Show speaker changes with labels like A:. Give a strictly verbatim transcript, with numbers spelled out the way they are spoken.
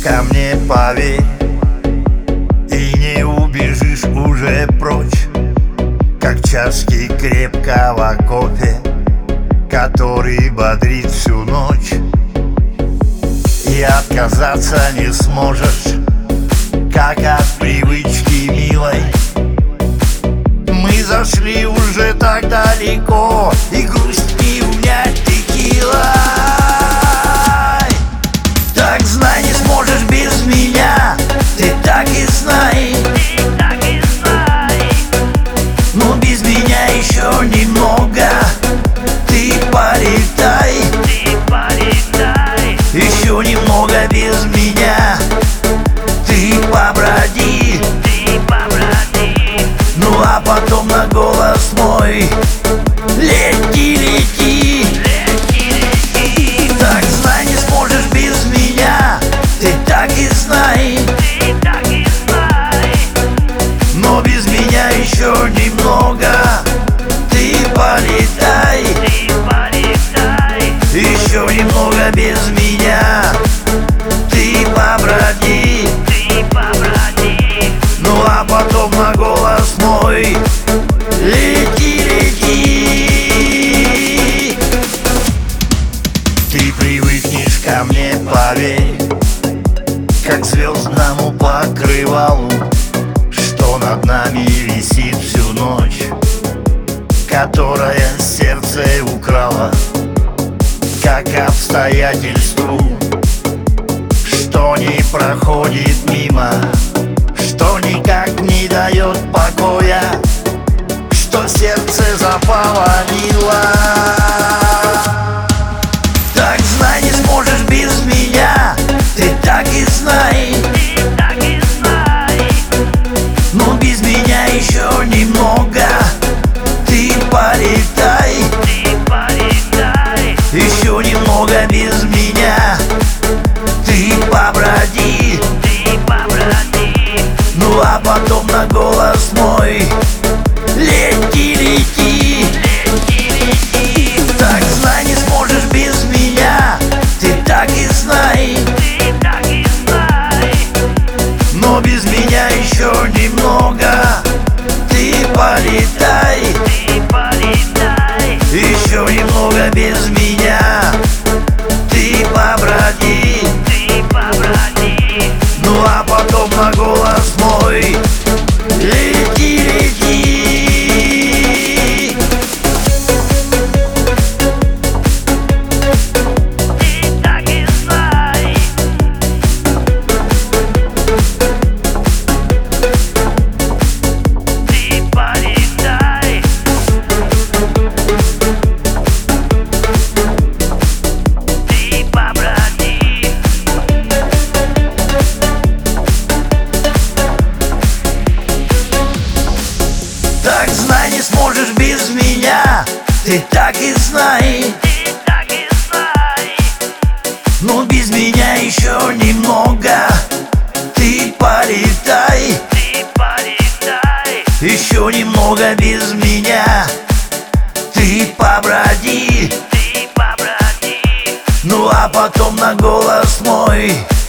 A: ко мне, поверь, и не убежишь уже прочь, как чашки крепкого кофе, который бодрит всю ночь. И отказаться не сможешь, как от привычки милой. Мы зашли уже так далеко, и грусть не унять текилой. Так знай, не сможешь без меня, ты так и знай,
B: ты так и знай.
A: но без меня еще немного, ты полетай,
B: Ты полетай,
A: еще немного без меня, ты поброди,
B: ты поброди.
A: ну а потом на голос мой лети, лети.
B: Лети, лети,
A: Так знай, не сможешь без меня, ты так и знай,
B: ты так и знай.
A: но без меня еще немного, ты полетай,
B: Ты полетай,
A: еще немного без меня, ты поброди,
B: ты поброди.
A: ну а потом на голос мой лети, лети. Ты привыкнешь ко мне, поверь, как к звездному покрывалу, что над нами висит всю ночь, которая сердце украла, как обстоятельству, что не проходит мимо, что никак не дает покоя, что сердце заполонило. Так знай, не сможешь без меня, ты так и знай,
B: Ты так и знай,
A: но без меня еще немного, ты полетай,
B: ты полетай.
A: еще немного без меня, ты поброди,
B: Ты поброди,
A: ну а потом на голос мой лети, лети.
B: лети, лети.
A: Так знай, не сможешь без меня, ты так и знай,
B: Ты так и знай,
A: но без меня еще немного, ты полетай,
B: ты полетай.
A: еще немного без меня, ты поброди,
B: Ты поброди,
A: ну а потом на голос мой лети, лети.
B: ты так и знай. Ты полетай, ты поброди.
A: Так знай, не сможешь без меня, ты так и знай,
B: Ты так и знай,
A: но без меня еще немного, ты полетай,
B: ты полетай.
A: еще немного без меня, ты поброди,
B: Ты поброди,
A: ну а потом на голос мой